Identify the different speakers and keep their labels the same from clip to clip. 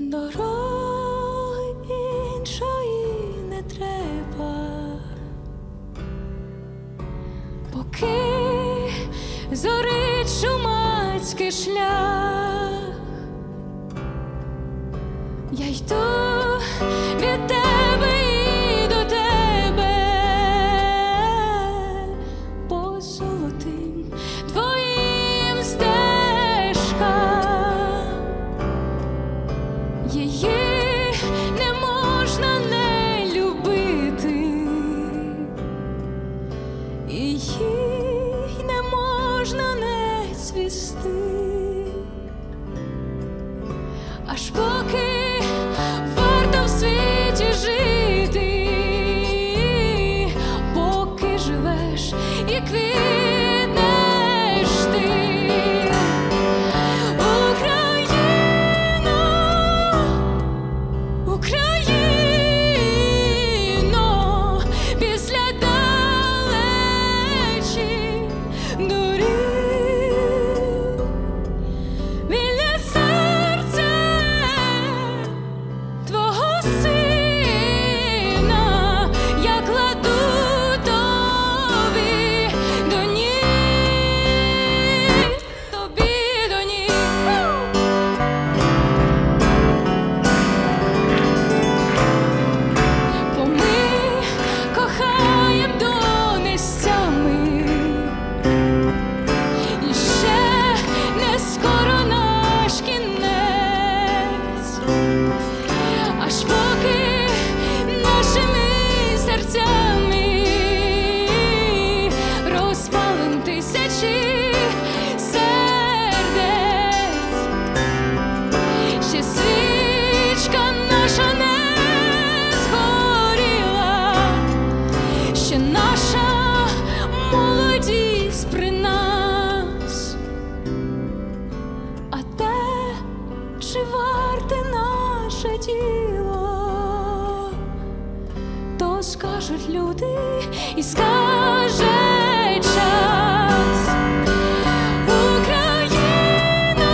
Speaker 1: Дороги іншої не треба, поки зорить шумацький шлях. Я йду від тебе і до тебе по золотим твоїм стежкам. Її не можна не любити, їй не можна не цвісти, аж поки варто в світі жити, поки живеш і квітнеш ти. Україно, Україно, після далечі доріг, біля серця твого сина я кладу тобі до ніг, тобі до ніг. Бо ми кохаєм донестями, і ще не скоро наш кінець, аж поки нашими серцями розпалим тисячі сердець. Ще свічка наша не згоріла, ще наша молодість при нас. А те, чи варте наше тіло, то скажуть люди і скаже час. Україно,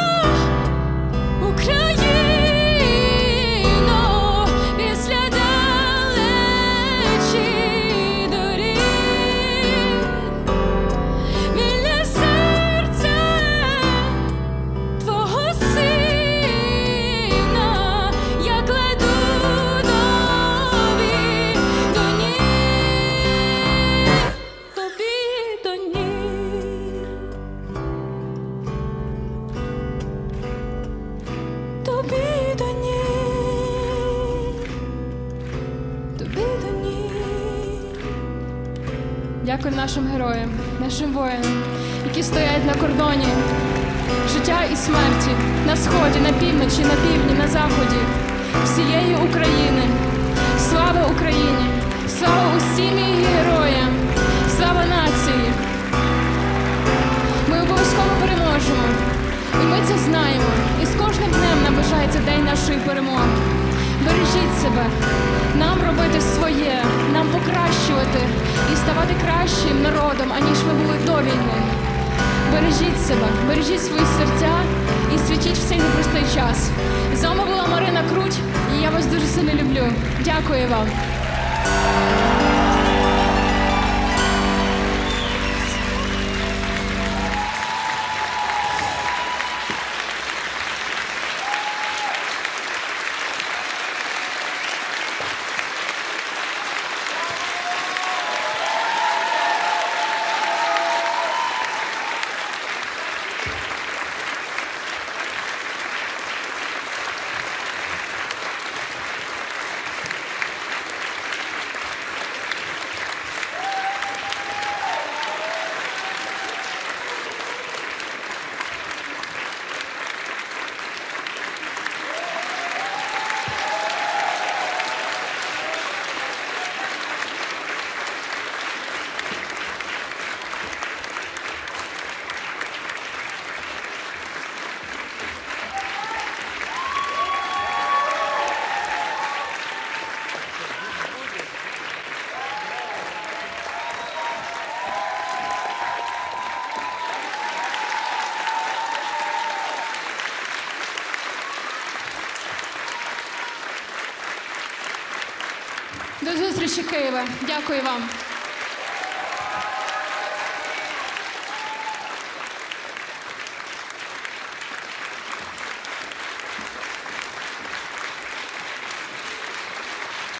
Speaker 1: Україно, після далечі доріг, біля серця твого сина я кладу тобі до ніг, тобі до ніг, тобі до ніг, тобі до ніг.
Speaker 2: Дякую нашим героям, нашим воїнам, які стоять на кордоні життя і смерті, на сході, на півночі, на півдні, на заході всієї України. Слава Україні! Слава усім її героям! Слава нації! Ми обов'язково переможемо. І ми це знаємо. І з кожним днем наближається день нашої перемоги. Бережіть себе. Нам робити своє, нам покращувати і ставати кращим народом, аніж ми були до війни. Бережіть себе, бережіть свої серця і світіть в цей непростий час. З вами була Марина Круть, і я вас дуже сильно люблю. Дякую вам. До зустрічі, Києве. Дякую вам.